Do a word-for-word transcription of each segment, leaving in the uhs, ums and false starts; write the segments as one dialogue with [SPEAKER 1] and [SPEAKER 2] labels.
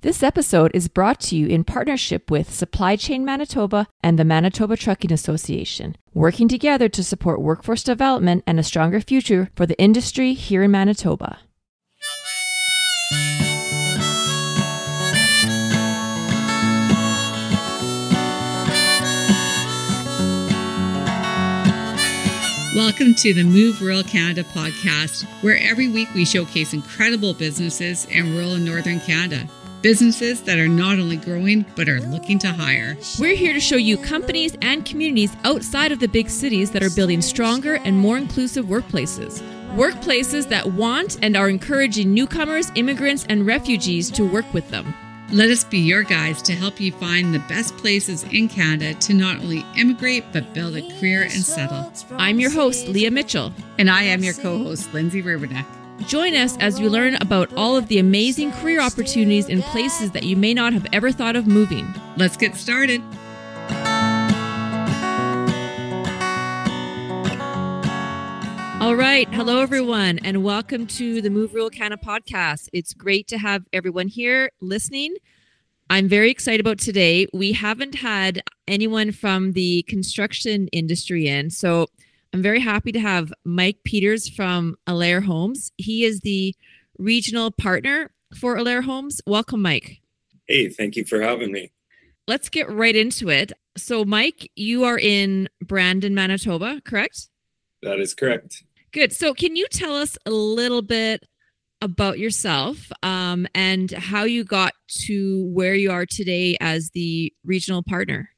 [SPEAKER 1] This episode is brought to you in partnership with Supply Chain Manitoba and the Manitoba Trucking Association, working together to support workforce development and a stronger future for the industry here in Manitoba.
[SPEAKER 2] Welcome to the Move Rural Canada podcast, where every week we showcase incredible businesses in rural and northern Canada. Businesses that are not only growing, but are looking to hire.
[SPEAKER 1] We're here to show you companies and communities outside of the big cities that are building stronger and more inclusive workplaces. Workplaces that want and are encouraging newcomers, immigrants, and refugees to work with them.
[SPEAKER 2] Let us be your guides to help you find the best places in Canada to not only immigrate, but build a career and settle.
[SPEAKER 1] I'm your host, Leah Mitchell.
[SPEAKER 2] And I am your co-host, Lindsay Ruberneck.
[SPEAKER 1] Join us as we learn about all of the amazing career opportunities in places that you may not have ever thought of moving.
[SPEAKER 2] Let's get started.
[SPEAKER 1] All right. Hello, everyone, and welcome to the Move Rural Canada podcast. It's great to have everyone here listening. I'm very excited about today. We haven't had anyone from the construction industry in, so I'm very happy to have Mike Peters from Allaire Homes. He is the regional partner for Allaire Homes. Welcome, Mike.
[SPEAKER 3] Hey, thank you for having me.
[SPEAKER 1] Let's get right into it. So, Mike, you are in Brandon, Manitoba, correct?
[SPEAKER 3] That is correct.
[SPEAKER 1] Good. So can you tell us a little bit about yourself um, and how you got to where you are today as the regional partner?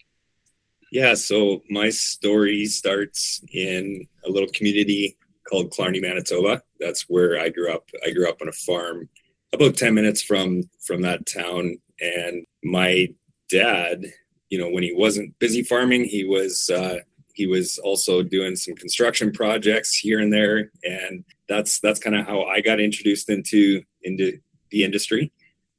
[SPEAKER 3] Yeah, so my story starts in a little community called Clarny, Manitoba. That's where I grew up. I grew up on a farm about ten minutes from from that town. And my dad, you know, when he wasn't busy farming, he was uh, he was also doing some construction projects here and there. And that's that's kind of how I got introduced into into the industry.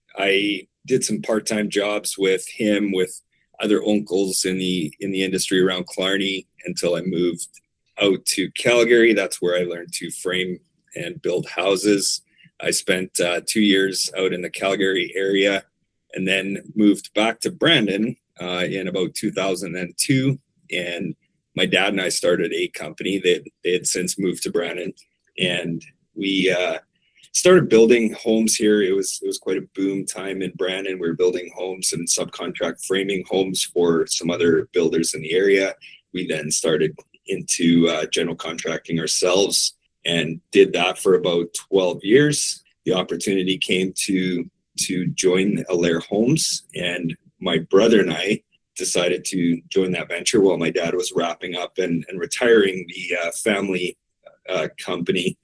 [SPEAKER 3] I did some part-time jobs with him, with other uncles in the in the industry around Clarny until I moved out to Calgary. That's where I learned to frame and build houses. I spent uh, two years out in the Calgary area and then moved back to Brandon uh, in about two thousand two. And my dad and I started a company that they had since moved to Brandon, and we uh, started building homes here. It was it was quite a boom time in Brandon. We were building homes and subcontract framing homes for some other builders in the area. We then started into uh, general contracting ourselves and did that for about twelve years. The opportunity came to to join Allaire Homes, and my brother and I decided to join that venture while my dad was wrapping up and, and retiring the uh, family uh, company.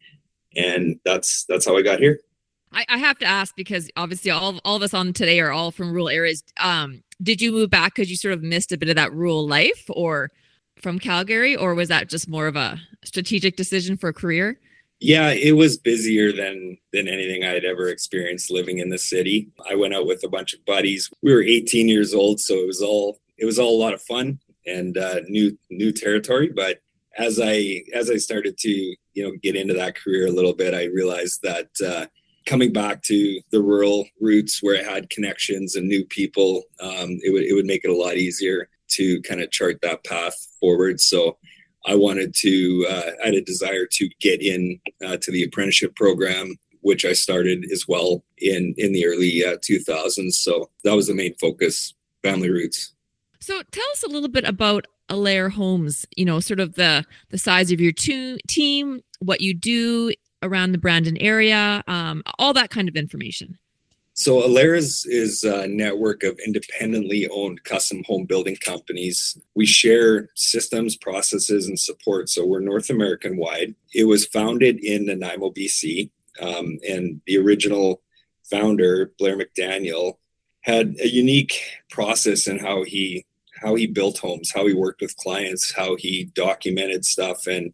[SPEAKER 3] And that's that's how I got here.
[SPEAKER 1] I, I have to ask, because obviously all, all of us on today are all from rural areas. Um, did you move back because you sort of missed a bit of that rural life, or from Calgary, or was that just more of a strategic decision for a career?
[SPEAKER 3] Yeah, it was busier than than anything I had ever experienced living in the city. I went out with a bunch of buddies. We were eighteen years old, so it was all it was all a lot of fun and uh, new new territory. But as I as I started to you know get into that career a little bit, I realized that uh, coming back to the rural roots where I had connections and new people, um, it would it would make it a lot easier to kind of chart that path forward. So I wanted to, uh, I had a desire to get in uh, to the apprenticeship program, which I started as well in, in the early uh, two thousands. So that was the main focus, family roots.
[SPEAKER 1] So tell us a little bit about Allaire Homes, you know, sort of the, the size of your to- team, what you do around the Brandon area, um, all that kind of information.
[SPEAKER 3] So Allaire is, is a network of independently owned custom home building companies. We share systems, processes, and support. So we're North American wide. It was founded in Nanaimo, B C. Um, and the original founder, Blair McDaniel, had a unique process in how he how he built homes, how he worked with clients, how he documented stuff. And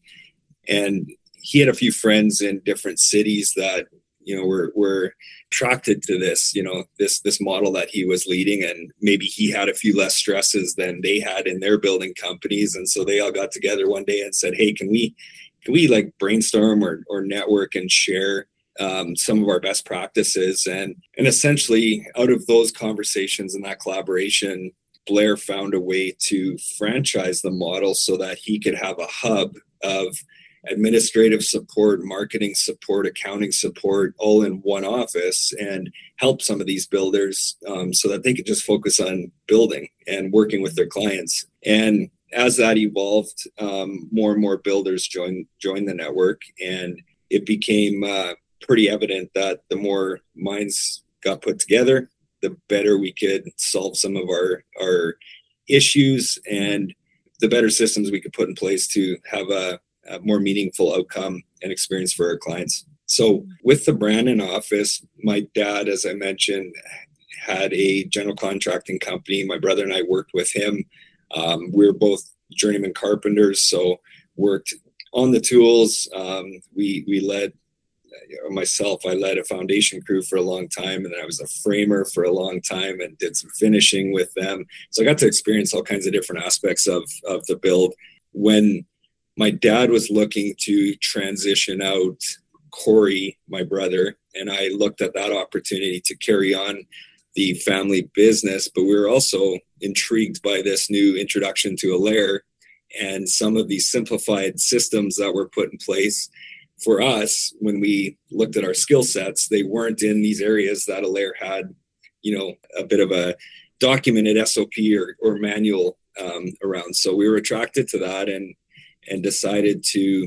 [SPEAKER 3] and he had a few friends in different cities that you know, were were attracted to this, you know, this this model that he was leading, and maybe he had a few less stresses than they had in their building companies, and so they all got together one day and said, "Hey, can we can we like brainstorm or or network and share um, some of our best practices. And, and essentially out of those conversations and that collaboration, Blair found a way to franchise the model so that he could have a hub of administrative support, marketing support, accounting support, all in one office, and help some of these builders um, so that they could just focus on building and working with their clients. And as that evolved, um, more and more builders joined joined the network, and it became uh, pretty evident that the more minds got put together, the better we could solve some of our our issues, and the better systems we could put in place to have a a more meaningful outcome and experience for our clients. So with the Brandon office, my dad, as I mentioned, had a general contracting company. My brother and I worked with him. Um, we were both journeyman carpenters, so worked on the tools. Um, we we led, myself, I led a foundation crew for a long time, and then I was a framer for a long time and did some finishing with them. So I got to experience all kinds of different aspects of, of the build. When my dad was looking to transition out Corey, my brother, and I looked at that opportunity to carry on the family business, but we were also intrigued by this new introduction to Allaire and some of these simplified systems that were put in place. For us, when we looked at our skill sets, they weren't in these areas that Allaire had, you know, a bit of a documented S O P or, or manual um, around. So we were attracted to that, and and decided to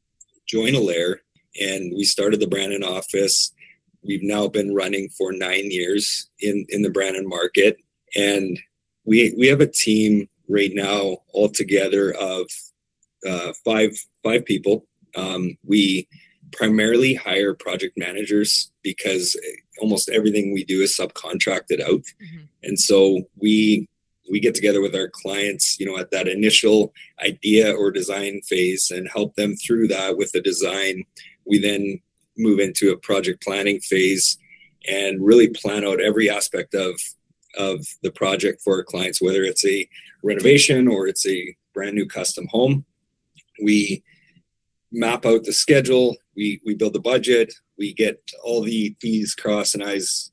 [SPEAKER 3] join Allaire, and we started the Brandon office. We've now been running for nine years in, in the Brandon market, and we we have a team right now altogether of uh, five five people. Um, we primarily hire project managers because almost everything we do is subcontracted out, mm-hmm. and so we we get together with our clients, you know, at that initial idea or design phase and help them through that with the design. We then move into a project planning phase and really plan out every aspect of, of the project for our clients, whether it's a renovation or it's a brand new custom home. We map out the schedule, we, we build the budget, we get all the T's crossed and I's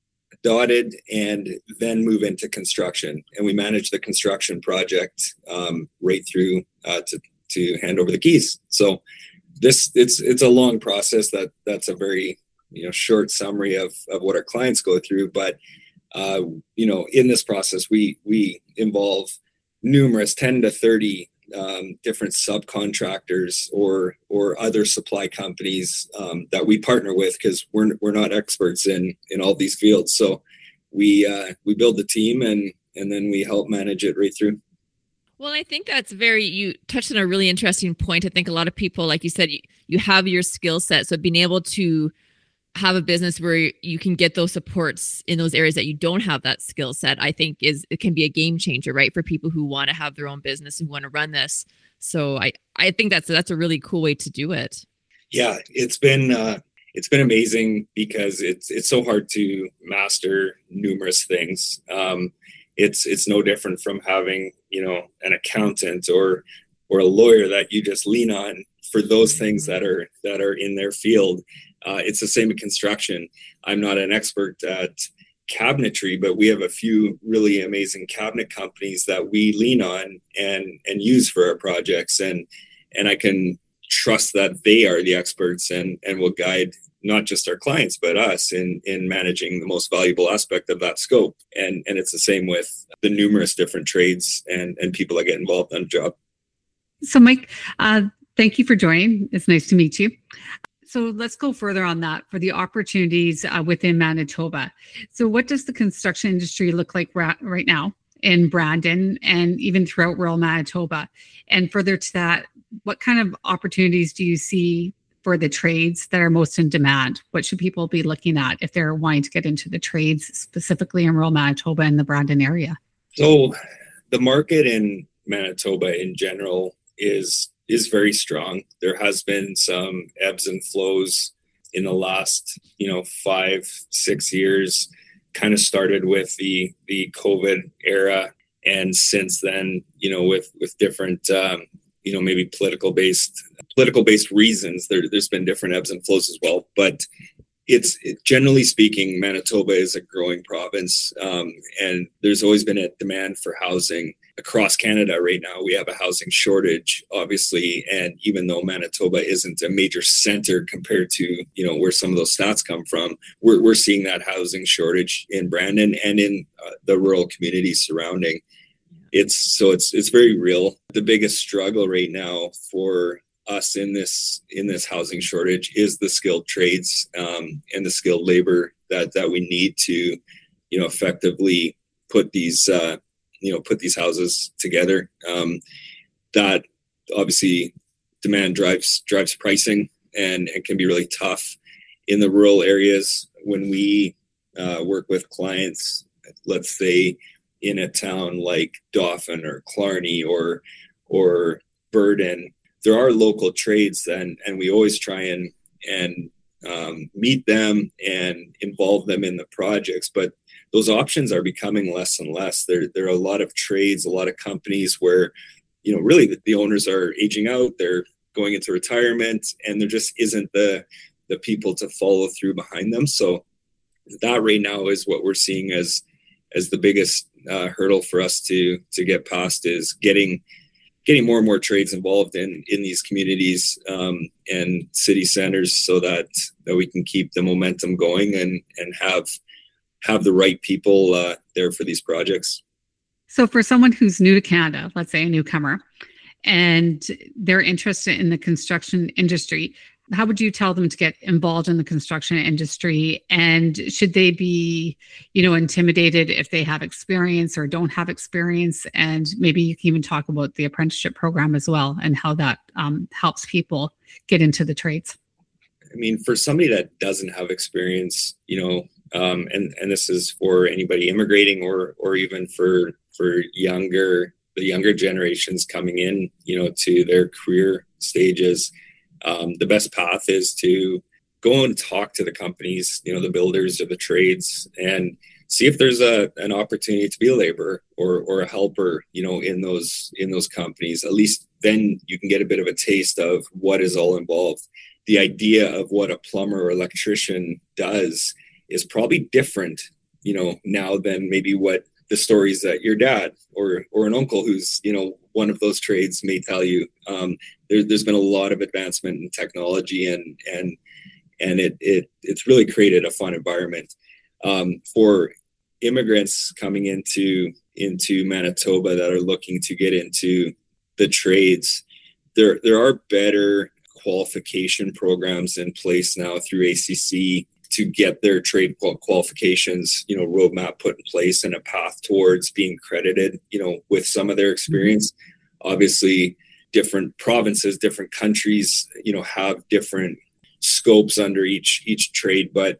[SPEAKER 3] dotted, and then move into construction, and we manage the construction project um, right through uh, to to hand over the keys. So this it's it's a long process. That that's a very you know short summary of of what our clients go through. But uh, you know in this process, we we involve numerous ten to thirty um, different subcontractors or or other supply companies um, that we partner with, because we're we're not experts in in all these fields. So we uh, we build the team, and and then we help manage it right through.
[SPEAKER 1] Well, I think that's very, you touched on a really interesting point. I think a lot of people, like you said, you, you have your skill set. So being able to have a business where you can get those supports in those areas that you don't have that skill set, I think is, it can be a game changer, right? For people who want to have their own business and want to run this. So I, I think that's, that's a really cool way to do it.
[SPEAKER 3] Yeah, it's been, uh, it's been amazing because it's, it's so hard to master numerous things. Um, it's, it's no different from having, you know, an accountant or, or a lawyer that you just lean on for those things that are, that are in their field. Uh, it's the same in construction. I'm not an expert at cabinetry, but we have a few really amazing cabinet companies that we lean on and and use for our projects, and and I can trust that they are the experts and and will guide not just our clients but us in in managing the most valuable aspect of that scope. And and it's the same with the numerous different trades and and people that get involved on a job.
[SPEAKER 2] So Mike, uh, thank you for joining. It's nice to meet you. So let's go further on that for the opportunities uh, within Manitoba. So what does the construction industry look like ra- right now in Brandon and even throughout rural Manitoba? And further to that, what kind of opportunities do you see for the trades that are most in demand? What should people be looking at if they're wanting to get into the trades, specifically in rural Manitoba and the Brandon area?
[SPEAKER 3] So the market in Manitoba in general is is very strong. There has been some ebbs and flows in the last, you know, five, six years, kind of started with the, the COVID era. And since then, you know, with, with different, um, you know, maybe political based political based reasons. There, there's been different ebbs and flows as well, but it's it, generally speaking, Manitoba is a growing province, um, and there's always been a demand for housing across Canada. Right now, we have a housing shortage, obviously, and even though Manitoba isn't a major center compared to, you know, where some of those stats come from, we're we're seeing that housing shortage in Brandon and in uh, the rural communities surrounding. It's so it's it's very real. The biggest struggle right now for us in this in this housing shortage is the skilled trades um, and the skilled labor that that we need to, you know, effectively put these uh, you know put these houses together. Um, that obviously demand drives drives pricing and and can be really tough in the rural areas when we uh, work with clients. Let's say in a town like Dauphin or Clarny or or Burden. There are local trades, and and we always try and and um, meet them and involve them in the projects. But those options are becoming less and less. There there are a lot of trades, a lot of companies where, you know, really the, the owners are aging out. They're going into retirement, and there just isn't the the people to follow through behind them. So that right now is what we're seeing as as the biggest uh, hurdle for us to to get past is getting. getting more and more trades involved in, in these communities um, and city centers so that, that we can keep the momentum going and, and have, have the right people uh, there for these projects.
[SPEAKER 2] So for someone who's new to Canada, let's say a newcomer, and they're interested in the construction industry, how would you tell them to get involved in the construction industry? And should they be, you know, intimidated if they have experience or don't have experience? And maybe you can even talk about the apprenticeship program as well and how that um, helps people get into the trades.
[SPEAKER 3] I mean, for somebody that doesn't have experience, you know, um, and, and this is for anybody immigrating or or even for for younger, the younger generations coming in, you know, to their career stages. Um, the best path is to go and talk to the companies, you know, the builders or the trades, and see if there's a an opportunity to be a laborer or or a helper, you know, in those in those companies. At least then you can get a bit of a taste of what is all involved. The idea of what a plumber or electrician does is probably different, you know, now than maybe what the stories that your dad or or an uncle who's, you know, one of those trades may tell you. Um, there, there's been a lot of advancement in technology, and and and it it it's really created a fun environment um, for immigrants coming into into Manitoba that are looking to get into the trades. There there are better qualification programs in place now through A C C to get their trade qualifications, you know, roadmap put in place and a path towards being credited, you know, with some of their experience. Mm-hmm. Obviously, different provinces, different countries, you know, have different scopes under each each trade. But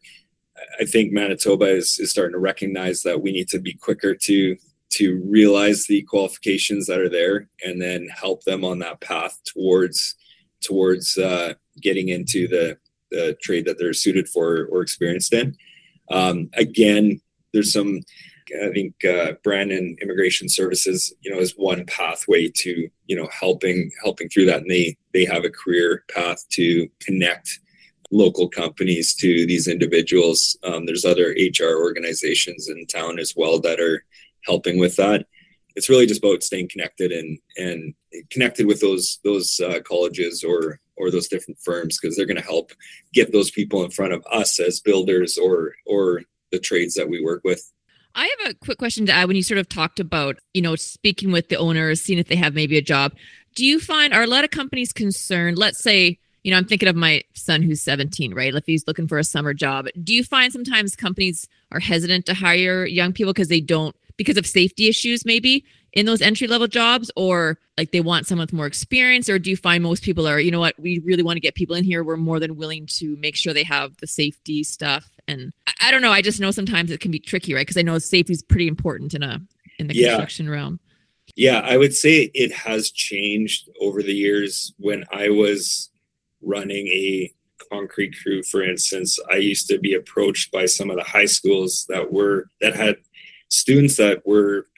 [SPEAKER 3] I think Manitoba is, is starting to recognize that we need to be quicker to to realize the qualifications that are there and then help them on that path towards towards uh, getting into the the trade that they're suited for or experienced in. Um, again, there's some, I think uh, Brandon Immigration Services, you know, is one pathway to, you know, helping helping through that. And they they have a career path to connect local companies to these individuals. Um, there's other H R organizations in town as well that are helping with that. It's really just about staying connected and and connected with those those uh, colleges or or those different firms, because they're going to help get those people in front of us as builders or or the trades that we work with.
[SPEAKER 1] I have a quick question to add. When you sort of talked about, you know, speaking with the owners, seeing if they have maybe a job, do you find, are a lot of companies concerned? Let's say, you know, I'm thinking of my son who's seventeen, right? If he's looking for a summer job, do you find sometimes companies are hesitant to hire young people because they don't, because of safety issues maybe in those entry level jobs, or like they want someone with more experience? Or do you find most people are, you know what, we really want to get people in here, we're more than willing to make sure they have the safety stuff? And I, I don't know, I just know sometimes it can be tricky, right? Because I know safety is pretty important in a in the
[SPEAKER 3] yeah.
[SPEAKER 1] construction realm.
[SPEAKER 3] Yeah, I would say it has changed over the years. When I was running a concrete crew, for instance, I used to be approached by some of the high schools that were that had students that were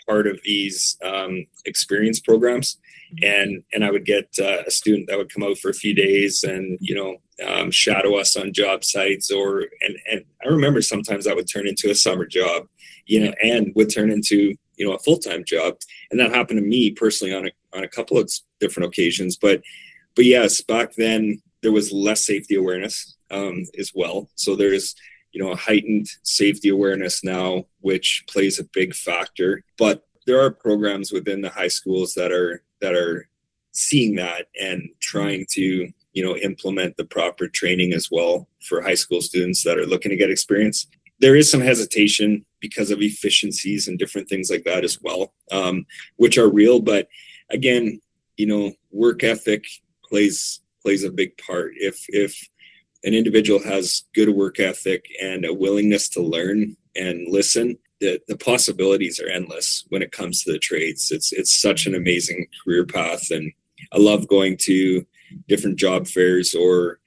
[SPEAKER 3] part of these um, experience programs. And and I would get uh, a student that would come out for a few days and, you know, um, shadow us on job sites, or and and I remember sometimes that would turn into a summer job, you know, and would turn into, you know, a full-time job. And that happened to me personally on a on a couple of different occasions. But but yes, back then there was less safety awareness um, as well. So there's, you know, a heightened safety awareness now, which plays a big factor. But there are programs within the high schools that are that are seeing that and trying to, you know, implement the proper training as well for high school students that are looking to get experience. There is some hesitation because of efficiencies and different things like that as well, um, which are real. But again, you know, work ethic plays plays a big part. If if an individual has good work ethic and a willingness to learn and listen, the, the possibilities are endless when it comes to the trades. It's it's such an amazing career path. And I love going to different job fairs or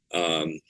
[SPEAKER 3] um,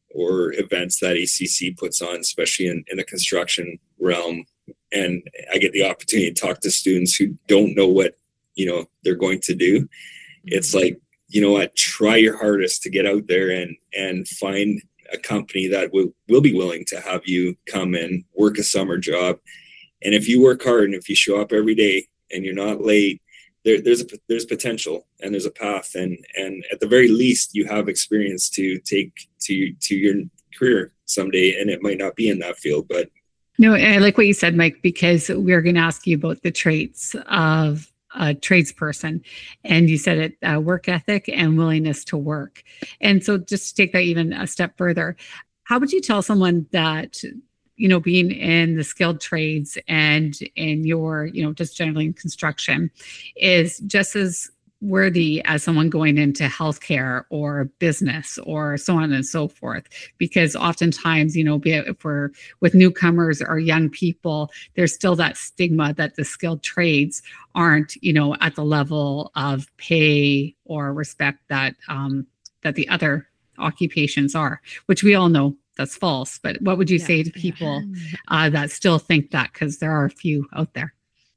[SPEAKER 3] or events that A C C puts on, especially in, in the construction realm. And I get the opportunity to talk to students who don't know what, you know, they're going to do. It's like, you know what, try your hardest to get out there and, and find a company that will, will be willing to have you come and work a summer job. And if you work hard and if you show up every day and you're not late, there, there's a, there's potential and there's a path. And, and at the very least, you have experience to take to, to your career someday. And it might not be in that field, but.
[SPEAKER 2] No, I like what you said, Mike, because we're going to ask you about the traits of a tradesperson. And you said it, uh, work ethic and willingness to work. And so just to take that even a step further, how would you tell someone that, you know, being in the skilled trades and in your, you know, just generally in construction is just as worthy as someone going into healthcare or business or so on and so forth? Because oftentimes, you know, be it if we're with newcomers or young people, there's still that stigma that the skilled trades aren't, you know, at the level of pay or respect that um, that the other occupations are, which we all know that's false. But what would you yeah. say to people uh, that still think that? Because there are a few out there.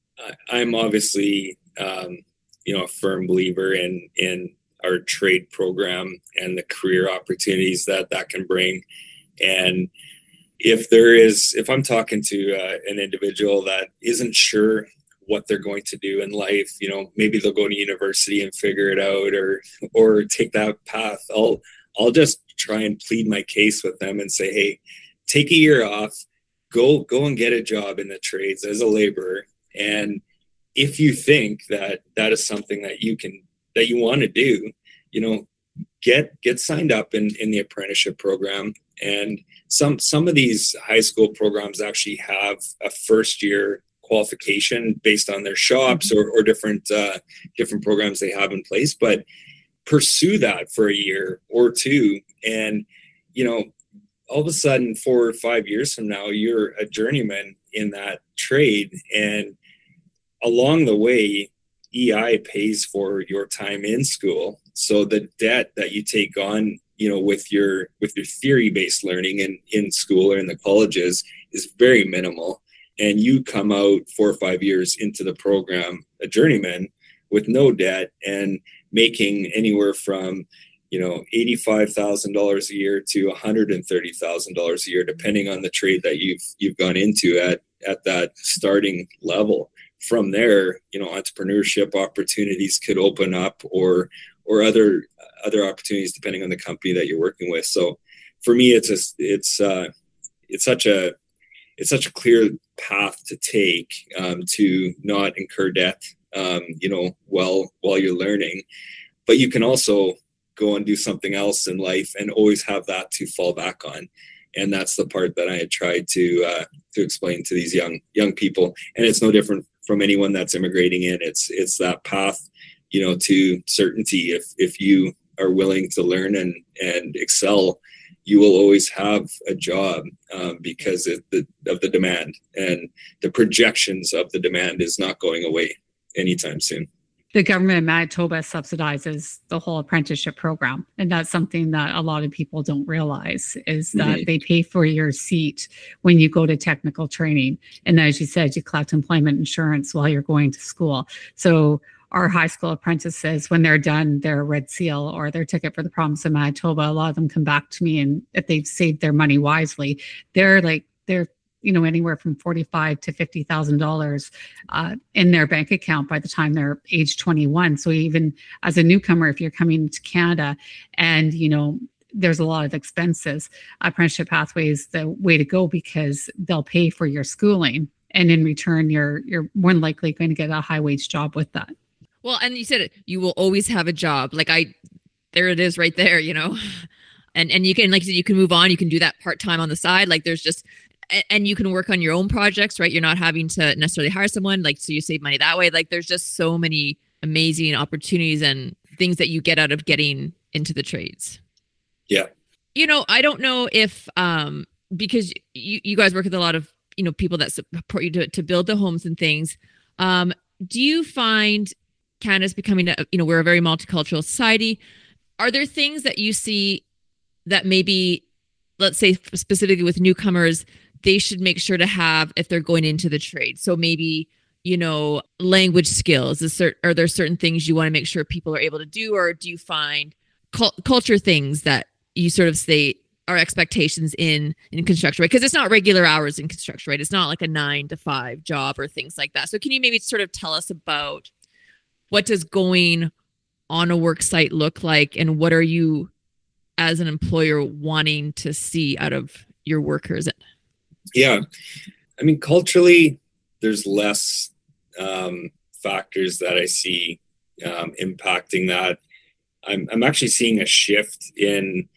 [SPEAKER 3] I'm obviously um, you know, a firm believer in in our trade program and the career opportunities that that can bring. And if there is, if I'm talking to uh, an individual that isn't sure what they're going to do in life, you know, maybe they'll go to university and figure it out, or or take that path. I'll I'll just try and plead my case with them and say, hey, take a year off, go go and get a job in the trades as a laborer. And if you think that that is something that you can, that you want to do, you know, get, get signed up in, in the apprenticeship program. And some, some of these high school programs actually have a first year qualification based on their shops or, or different, uh, different programs they have in place, but pursue that for a year or two. And, you know, all of a sudden, four or five years from now, you're a journeyman in that trade. And along the way, E I pays for your time in school. So the debt that you take on, you know, with your with your theory-based learning in, in school or in the colleges is very minimal. And you come out four or five years into the program, a journeyman with no debt and making anywhere from, you know, eighty-five thousand dollars a year to one hundred thirty thousand dollars a year, depending on the trade that you've you've gone into at at that starting level. From there, you know, entrepreneurship opportunities could open up, or or other other opportunities depending on the company that you're working with. So for me, it's a, it's uh, it's such a it's such a clear path to take um, to not incur debt, um, you know, while while you're learning. But you can also go and do something else in life and always have that to fall back on. And that's the part that I had tried to uh, to explain to these young young people. And it's no different from anyone that's immigrating in. It's it's that path, you know, to certainty. If if you are willing to learn and and excel, you will always have a job um, because of the of the demand, and the projections of the demand is not going away anytime soon.
[SPEAKER 2] the government of Manitoba subsidizes the whole apprenticeship program. And that's something that a lot of people don't realize, is that mm-hmm. they pay for your seat when you go to technical training. And as you said, you collect employment insurance while you're going to school. So our high school apprentices, when they're done their Red Seal or their ticket for the province of Manitoba, a lot of them come back to me, and if they've saved their money wisely, they're like, they're you know, anywhere from forty-five to fifty thousand dollars uh, in their bank account by the time they're age twenty-one. So even as a newcomer, if you're coming to Canada and, you know, there's a lot of expenses, Apprenticeship Pathway is the way to go, because they'll pay for your schooling, and in return, you're you're more than likely going to get a high wage job with that.
[SPEAKER 1] Well, and you said it, you will always have a job. Like I, there it is right there, you know, and and you can, like you said, you can move on. You can do that part time on the side. Like there's just. And you can work on your own projects, right? You're not having to necessarily hire someone, like, so you save money that way. Like there's just so many amazing opportunities and things that you get out of getting into the trades.
[SPEAKER 3] Yeah.
[SPEAKER 1] You know, I don't know if, um, because you, you guys work with a lot of, you know, people that support you to, to build the homes and things. Um, do you find Canada's becoming, a, you know, we're a very multicultural society. Are there things that you see that maybe, let's say specifically with newcomers, they should make sure to have if they're going into the trade? So maybe, you know, language skills, is cert- are there certain things you want to make sure people are able to do? Or do you find cul- culture things that you sort of say are expectations in, in construction, right? Because it's not regular hours in construction, right? It's not like a nine to five job or things like that. So can you maybe sort of tell us about what does going on a work site look like, and what are you as an employer wanting to see out of your workers?
[SPEAKER 3] Yeah. I mean, culturally, there's less um, factors that I see um, impacting that. I'm I'm actually seeing a shift in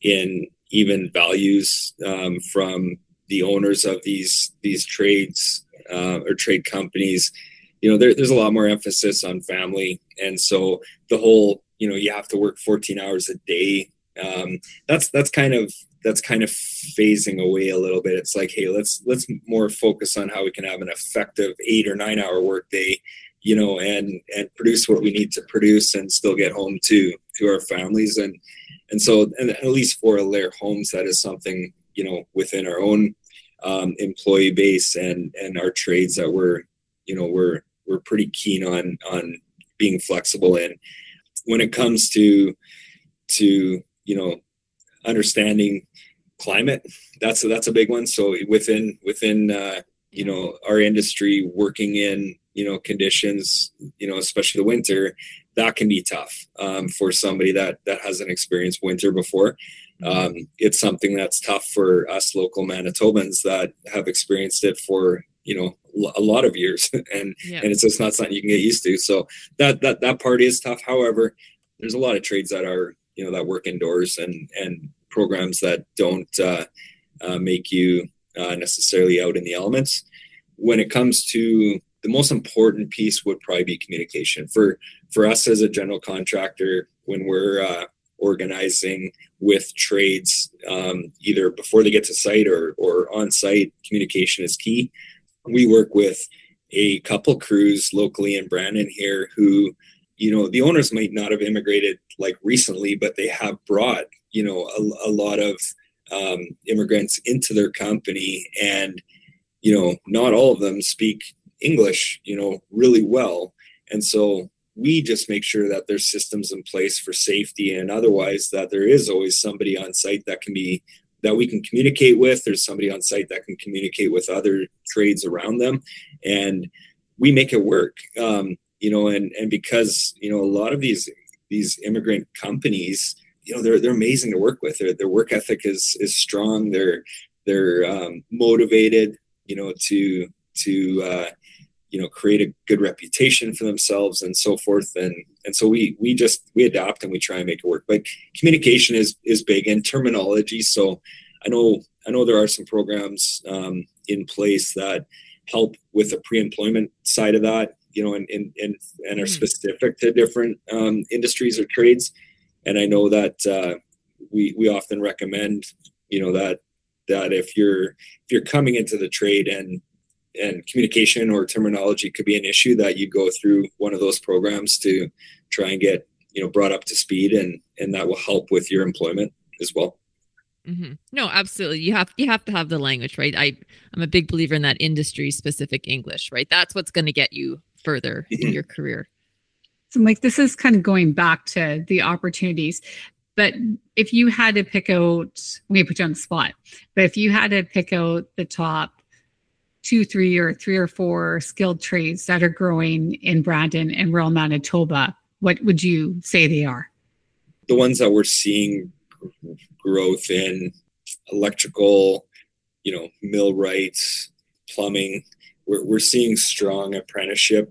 [SPEAKER 3] in even values um, from the owners of these these trades uh, or trade companies. You know, there, there's a lot more emphasis on family, and so the whole, you know, you have to work fourteen hours a day. Um, that's that's kind of that's kind of phasing away a little bit. It's like, hey, let's let's more focus on how we can have an effective eight or nine hour workday, you know, and and produce what we need to produce and still get home to to our families. And and so, and at least for Allaire Homes, that is something, you know, within our own um, employee base and and our trades that we're, you know, we're we're pretty keen on on being flexible in. When it comes to to you know, understanding climate, that's a, that's a big one. So within within uh, you know, our industry, working in, you know, conditions, you know, especially the winter, that can be tough um, for somebody that that hasn't experienced winter before. Um, it's something that's tough for us local Manitobans that have experienced it for, you know, a lot of years, and yeah. and it's just not something you can get used to. So that that that part is tough. However, there's a lot of trades that are, you know, that work indoors, and and programs that don't uh, uh, make you uh, necessarily out in the elements. When it comes to the most important piece, would probably be communication for for us as a general contractor. When we're uh, organizing with trades, um, either before they get to site or or on site, communication is key. We work with a couple crews locally in Brandon here who, you know, the owners might not have immigrated like recently, but they have brought, you know, a, a lot of um, immigrants into their company, and, you know, not all of them speak English, you know, really well. And so we just make sure that there's systems in place for safety and otherwise, that there is always somebody on site that can be, that we can communicate with. There's somebody on site that can communicate with other trades around them, and we make it work. Um, you know, and, and because, you know, a lot of these, these immigrant companies, you know, they're, they're amazing to work with. Their, their work ethic is, is strong. They're, they're um, motivated, you know, to, to, uh, you know, create a good reputation for themselves and so forth. And, and so we, we just, we adapt and we try and make it work. But communication is, is big, and terminology. So I know, I know there are some programs um, in place that help with the pre-employment side of that, you know, and, and, and, and are specific to different um, industries or trades. And I know that uh, we, we often recommend, you know, that, that if you're, if you're coming into the trade and, and communication or terminology could be an issue, that you go through one of those programs to try and get, you know, brought up to speed, and, and that will help with your employment as well.
[SPEAKER 1] Mm-hmm. No, absolutely. You have, you have to have the language, right? I, I'm a big believer in that industry specific English, right? That's what's going to get you further mm-hmm. in your career.
[SPEAKER 2] So Mike, this is kind of going back to the opportunities, but if you had to pick out, I'm going to put you on the spot, but if you had to pick out the top two, three, or three or four skilled trades that are growing in Brandon and rural Manitoba, what would you say they are?
[SPEAKER 3] The ones that we're seeing growth in: electrical, you know, millwrights, plumbing. We're we're seeing strong apprenticeship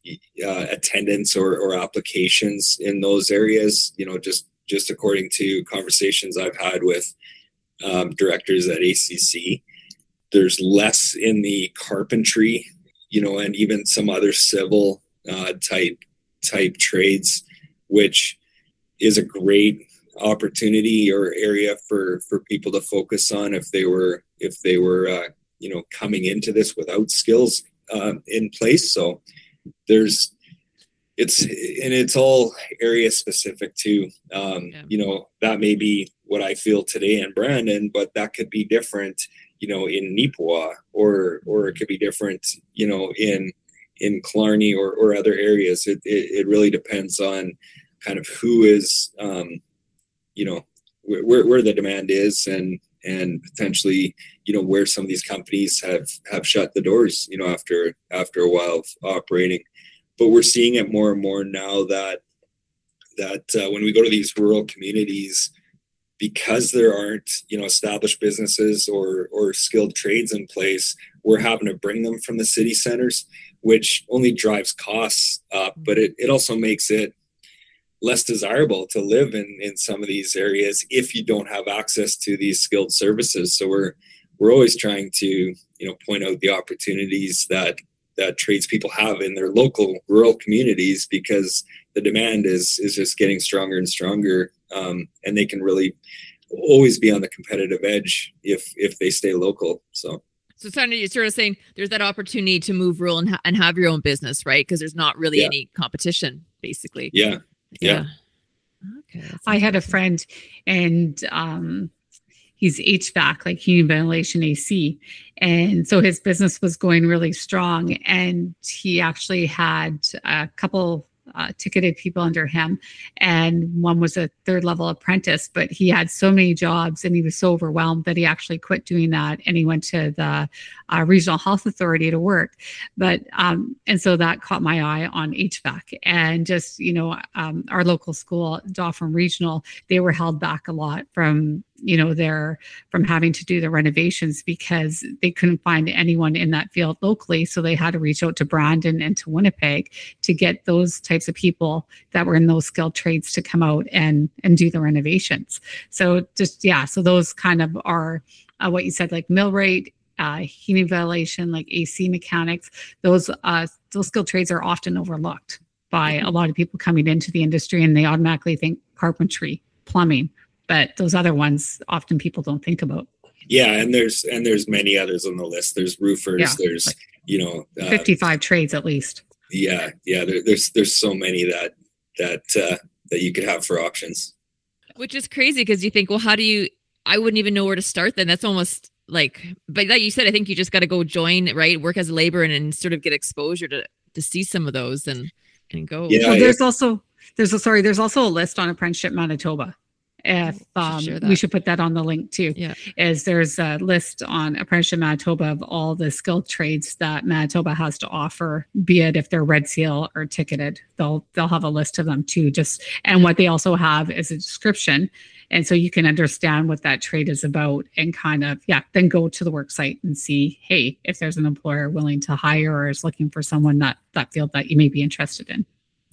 [SPEAKER 3] uh, attendance or, or applications in those areas. You know, just just according to conversations I've had with um, directors at A C C, there's less in the carpentry, you know, and even some other civil uh, type type trades, which is a great opportunity or area for for people to focus on if they were if they were uh, you know, coming into this without skills um, in place. So there's it's and it's all area specific too. Um, yeah. You know, that may be what I feel today in Brandon, but that could be different, you know, in Neepawa, or or it could be different, you know, in in Killarney or or other areas. It it, it really depends on kind of who is um, you know, where where the demand is, and and potentially, you know, where some of these companies have have shut the doors, you know, after after a while of operating. But we're seeing it more and more now that that uh, when we go to these rural communities, because there aren't, you know, established businesses or or skilled trades in place, we're having to bring them from the city centers, which only drives costs up, but it, it also makes it less desirable to live in, in some of these areas if you don't have access to these skilled services. So we're we're always trying to, you know, point out the opportunities that that tradespeople have in their local rural communities, because the demand is is just getting stronger and stronger, um, and they can really always be on the competitive edge if if they stay local. So.
[SPEAKER 1] So Sandra, you're sort of saying there's that opportunity to move rural and, ha- and have your own business, right? Because there's not really yeah. any competition, basically.
[SPEAKER 3] Yeah. Yeah.
[SPEAKER 1] yeah. Okay.
[SPEAKER 2] I had a friend, and um, he's H V A C, like heating, ventilation, A C. And so his business was going really strong. And he actually had a couple uh, ticketed people under him. And one was a third level apprentice, but he had so many jobs and he was so overwhelmed that he actually quit doing that. And he went to the uh, regional health authority to work. But, um, and so that caught my eye on H V A C, and just, you know, um, our local school, Dauphin Regional, they were held back a lot from, you know, their, from having to do the renovations because they couldn't find anyone in that field locally. So they had to reach out to Brandon and to Winnipeg to get those types of people that were in those skilled trades to come out and, and do the renovations. So just, yeah. So those kind of are uh, what you said, like millwright, uh, heating, ventilation, like A C mechanics, those, uh, those skilled trades are often overlooked by a lot of people coming into the industry, and they automatically think carpentry, plumbing, but those other ones often people don't think about.
[SPEAKER 3] Yeah, and there's and there's many others on the list. There's roofers. Yeah. There's like you know
[SPEAKER 2] um, fifty-five trades at least.
[SPEAKER 3] Yeah, yeah. There, there's there's so many that that uh, that you could have for options.
[SPEAKER 1] Which is crazy because you think, well, how do you? I wouldn't even know where to start. Then that's almost like, but like you said, I think you just got to go join, right? Work as a laborer and, and sort of get exposure to to see some of those and and go.
[SPEAKER 2] Yeah. Well, there's yeah. also there's a sorry there's also a list on Apprenticeship Manitoba. If um, should we should put that on the link too,
[SPEAKER 1] yeah.
[SPEAKER 2] is there's a list on Apprenticeship Manitoba of all the skilled trades that Manitoba has to offer, be it if they're red seal or ticketed. They'll they'll have a list of them too. Just and what they also have is a description, and so you can understand what that trade is about and kind of yeah, then go to the work site and see, hey, if there's an employer willing to hire or is looking for someone that that field that you may be interested in.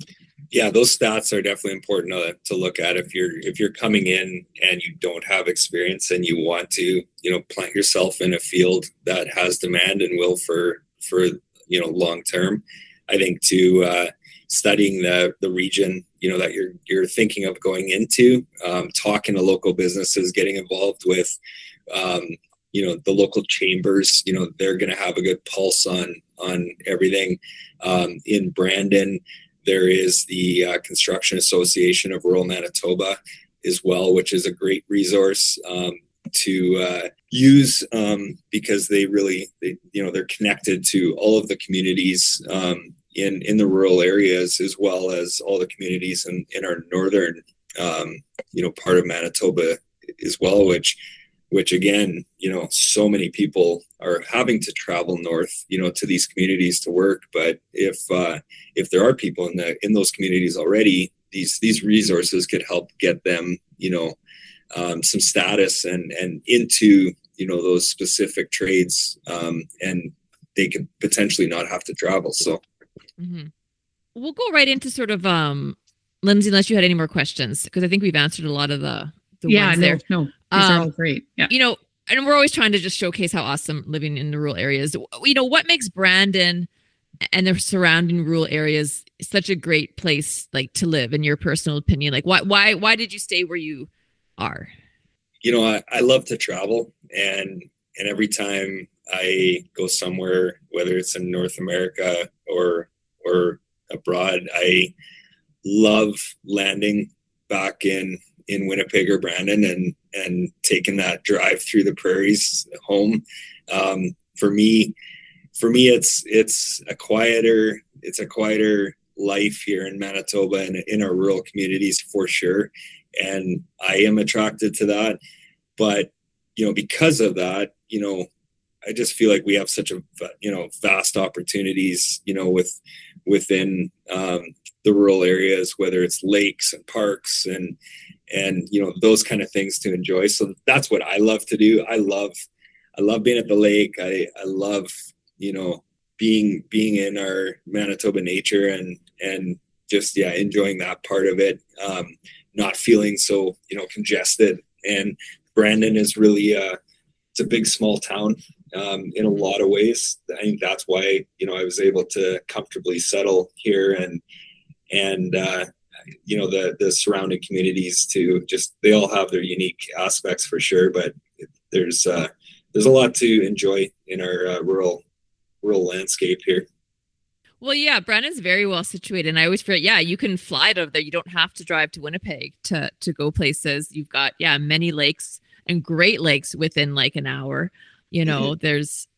[SPEAKER 3] Yeah, those stats are definitely important to, to look at if you're if you're coming in and you don't have experience and you want to, you know, plant yourself in a field that has demand and will for for you know long term. I think to uh, studying the the region, you know, that you're you're thinking of going into, um, talking to local businesses, getting involved with, um, you know, the local chambers, you know, they're going to have a good pulse on, on everything. Um, in Brandon, there is the uh, Construction Association of Rural Manitoba as well, which is a great resource um, to uh, use um, because they really, they, you know, they're connected to all of the communities um, in, in the rural areas, as well as all the communities in, in our northern, um, you know, part of Manitoba as well, which which again, you know, so many people are having to travel north, you know, to these communities to work. But if uh, if there are people in the in those communities already, these these resources could help get them, you know, um, some status and and into, you know, those specific trades, um, and they could potentially not have to travel. So
[SPEAKER 1] mm-hmm. We'll go right into sort of um, Lindsay, unless you had any more questions, because I think we've answered a lot of the. The
[SPEAKER 2] yeah,
[SPEAKER 1] ones
[SPEAKER 2] no,
[SPEAKER 1] there.
[SPEAKER 2] no, these
[SPEAKER 1] um,
[SPEAKER 2] are all great. Yeah,
[SPEAKER 1] you know, and we're always trying to just showcase how awesome living in the rural areas. You know, what makes Brandon and the surrounding rural areas such a great place, like, to live, in your personal opinion? Like, why, why, why did you stay where you are?
[SPEAKER 3] You know, I, I love to travel, and and every time I go somewhere, whether it's in North America or or abroad, I love landing back in. in Winnipeg or Brandon and, and taking that drive through the prairies home. Um, for me, for me, it's, it's a quieter, it's a quieter life here in Manitoba and in our rural communities for sure. And I am attracted to that, but, you know, because of that, you know, I just feel like we have such a, you know, vast opportunities, you know, with, within, um, the rural areas, whether it's lakes and parks and, and, you know, those kind of things to enjoy. So that's what I love to do. I love, I love being at the lake. I, I love, you know, being, being in our Manitoba nature and, and just, yeah, enjoying that part of it. Um, not feeling so, you know, congested. And Brandon is really, uh, it's a big, small town, um, in a lot of ways. I think that's why, you know, I was able to comfortably settle here and, and, uh, you know, the, the surrounding communities too, just, they all have their unique aspects for sure, but there's, uh, there's a lot to enjoy in our uh, rural, rural landscape here.
[SPEAKER 1] Well, yeah, Brandon's very well situated. And I always forget, yeah, you can fly out of there. You don't have to drive to Winnipeg to, to go places. You've got, yeah, many lakes and great lakes within like an hour, you know, mm-hmm. there's,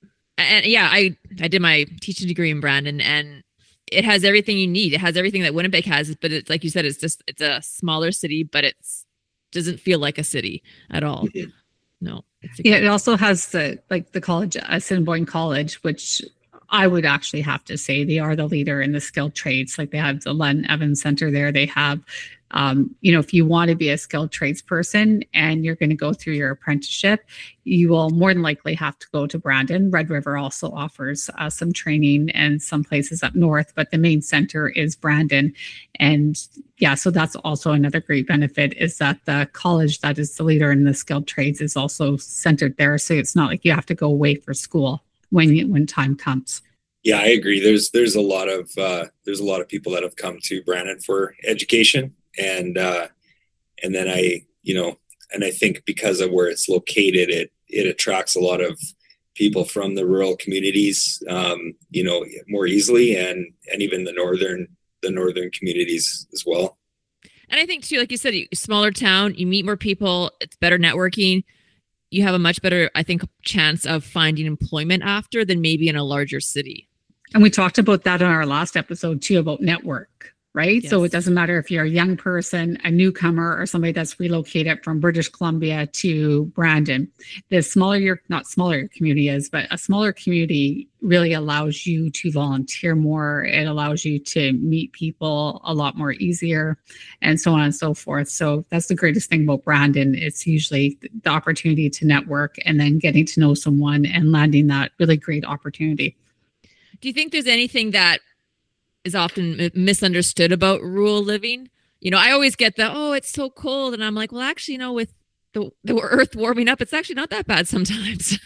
[SPEAKER 1] and yeah, I, I did my teaching degree in Brandon, and it has everything you need. It has everything that Winnipeg has, but it's like you said, it's just, it's a smaller city, but it's doesn't feel like a city at all. Mm-hmm. No.
[SPEAKER 2] Yeah. It also has the, like the college, Assiniboine College, which I would actually have to say they are the leader in the skilled trades. Like they have the Len Evans Center there. They have, um, you know, if you want to be a skilled trades person and you're going to go through your apprenticeship, you will more than likely have to go to Brandon. Red River also offers uh, some training and some places up north, but the main center is Brandon. And yeah, so that's also another great benefit, is that the college that is the leader in the skilled trades is also centered there. So it's not like you have to go away for school when you, when time comes.
[SPEAKER 3] Yeah, I agree. There's there's a lot of uh, there's a lot of people that have come to Brandon for education, and uh, and then I you know and I think because of where it's located, it it attracts a lot of people from the rural communities, um, you know, more easily, and and even the northern the northern communities as well.
[SPEAKER 1] And I think too, like you said, smaller town, you meet more people, it's better networking. You have a much better, I think, chance of finding employment after than maybe in a larger city.
[SPEAKER 2] And we talked about that in our last episode too, about network, right?
[SPEAKER 1] Yes.
[SPEAKER 2] So it doesn't matter if you're a young person, a newcomer, or somebody that's relocated from British Columbia to Brandon. The smaller your, not smaller your community is, but a smaller community really allows you to volunteer more. It allows you to meet people a lot more easier, and so on and so forth. So that's the greatest thing about Brandon. It's usually the opportunity to network and then getting to know someone and landing that really great opportunity.
[SPEAKER 1] Do you think there's anything that is often misunderstood about rural living? You know, I always get the, oh, it's so cold. And I'm like, well, actually, you know, with the, the earth warming up, it's actually not that bad sometimes.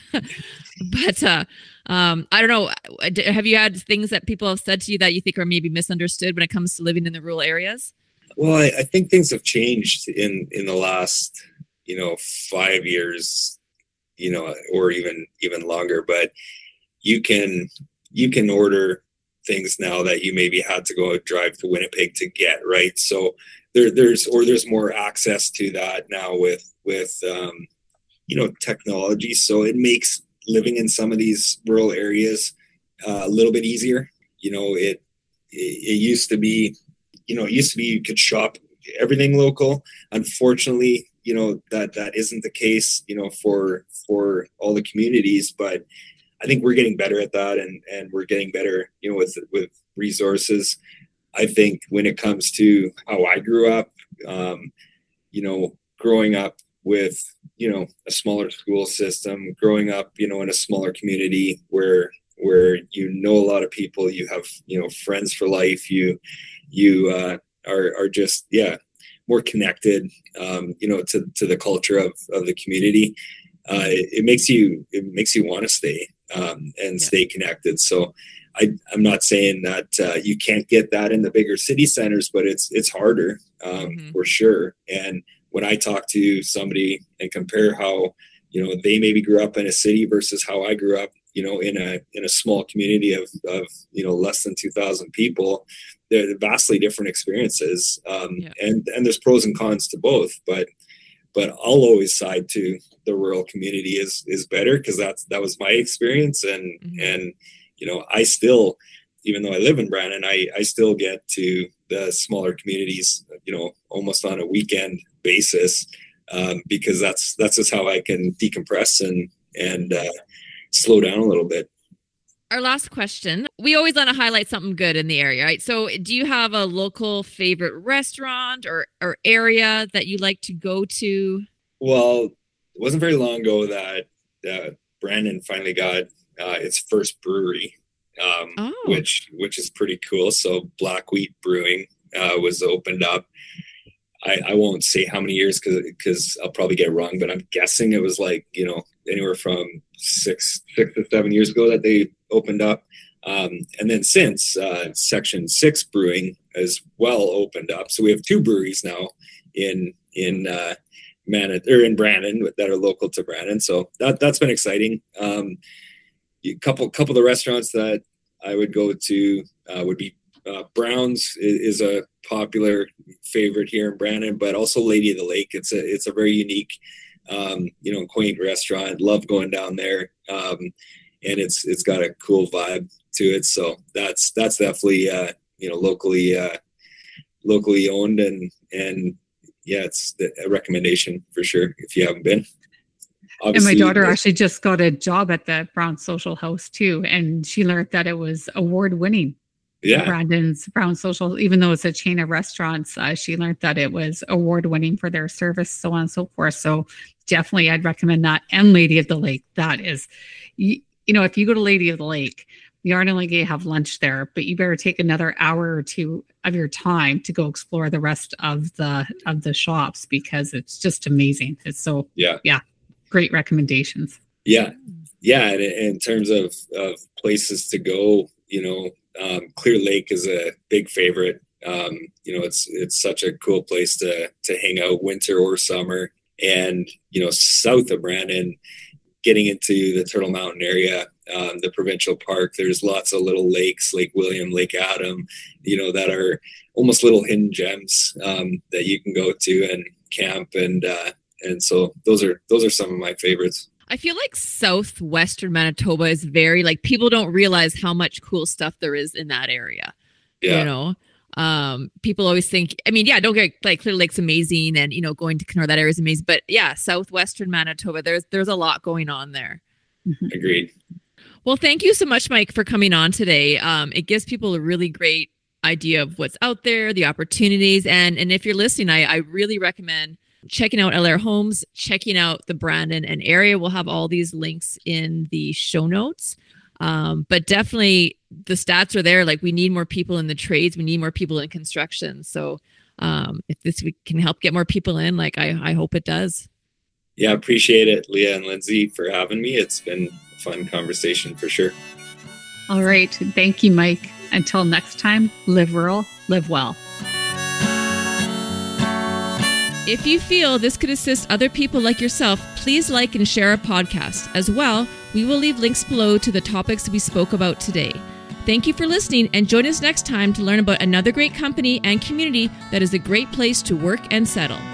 [SPEAKER 1] But uh, um, I don't know. Have you had things that people have said to you that you think are maybe misunderstood when it comes to living in the rural areas?
[SPEAKER 3] Well, I, I think things have changed in, in the last, you know, five years. you know, or even even longer. But you can you can order things now that you maybe had to go drive to Winnipeg to get, right? So there there's or there's more access to that now with with um, you know, technology. So it makes living in some of these rural areas uh, a little bit easier. You know, it, it it used to be, you know, it used to be you could shop everything local. Unfortunately, you know, that that isn't the case, you know, for for all the communities. But I think we're getting better at that, and and we're getting better, you know, with with resources. I think when it comes to how I grew up, um, you know, growing up with, you know, a smaller school system, growing up, you know, in a smaller community where where you know a lot of people, you have, you know, friends for life, you you uh, are are just yeah more connected, um, you know, to to the culture of of the community. Uh, it, it makes you it makes you want to stay um, and yeah. stay connected. So I, I'm not saying that uh, you can't get that in the bigger city centers, but it's it's harder um, mm-hmm. for sure. And when I talk to somebody and compare how, you know, they maybe grew up in a city versus how I grew up, you know, in a in a small community of of you know less than two thousand people, they're vastly different experiences. Um, yeah. And and there's pros and cons to both, but. But I'll always side to the rural community is is better because that's that was my experience, and mm-hmm. and you know I still, even though I live in Brandon, I I still get to the smaller communities, you know, almost on a weekend basis, um, because that's that's just how I can decompress and and uh, slow down a little bit.
[SPEAKER 1] Our last question, we always want to highlight something good in the area, right? So do you have a local favorite restaurant or, or area that you like to go to?
[SPEAKER 3] Well, it wasn't very long ago that uh, Brandon finally got uh, its first brewery, um, oh. which which is pretty cool. So Black Wheat Brewing uh, was opened up. I, I won't say how many years because because I'll probably get it wrong, but I'm guessing it was like, you know, anywhere from six six to seven years ago that they opened up. Um, and then since uh, Section six Brewing as well opened up. So we have two breweries now in in uh, Man- or in Brandon that are local to Brandon. So that, that's been exciting. Um, a couple, couple of the restaurants that I would go to uh, would be Uh, Brown's is, is a popular favorite here in Brandon, but also Lady of the Lake. It's a it's a very unique, um, you know, quaint restaurant. Love going down there, um, and it's it's got a cool vibe to it. So that's that's definitely uh, you know locally uh, locally owned, and and yeah, it's a recommendation for sure if you haven't been.
[SPEAKER 2] Obviously, and my daughter actually just got a job at the Brown Social House too, and she learned that it was award winning.
[SPEAKER 3] Yeah,
[SPEAKER 2] Brandon's Brown Social, even though it's a chain of restaurants, uh, she learned that it was award winning for their service, so on and so forth. So definitely I'd recommend that. And Lady of the Lake, that is, you, you know, if you go to Lady of the Lake, you aren't only going to have lunch there, but you better take another hour or two of your time to go explore the rest of the of the shops, because it's just amazing. It's so,
[SPEAKER 3] yeah,
[SPEAKER 2] yeah, great recommendations.
[SPEAKER 3] Yeah, yeah. And in terms of, of places to go, you know, Um, Clear Lake is a big favorite. Um, you know, it's it's such a cool place to to hang out winter or summer. And, you know, south of Brandon, getting into the Turtle Mountain area, um, the provincial park, there's lots of little lakes, Lake William, Lake Adam, you know, that are almost little hidden gems um, that you can go to and camp. And uh, and so those are those are some of my favorites.
[SPEAKER 1] I feel like southwestern Manitoba is very, like, people don't realize how much cool stuff there is in that area. Yeah. You know, um, people always think, I mean, yeah, don't get like Clear Lake's amazing, and, you know, going to Kenora, that area is amazing. But yeah, southwestern Manitoba, there's there's a lot going on there.
[SPEAKER 3] Agreed.
[SPEAKER 1] Well, thank you so much, Mike, for coming on today. Um, it gives people a really great idea of what's out there, the opportunities. And, and if you're listening, I, I really recommend checking out Allaire Homes, checking out the Brandon and area. We'll have all these links in the show notes. Um, but definitely the stats are there. Like, we need more people in the trades. We need more people in construction. So um, if this we can help get more people in, like I, I hope it does.
[SPEAKER 3] Yeah, appreciate it, Leah and Lindsay, for having me. It's been a fun conversation for sure.
[SPEAKER 2] All right. Thank you, Mike. Until next time, live rural, live well.
[SPEAKER 1] If you feel this could assist other people like yourself, please like and share our podcast. As well, we will leave links below to the topics we spoke about today. Thank you for listening, and join us next time to learn about another great company and community that is a great place to work and settle.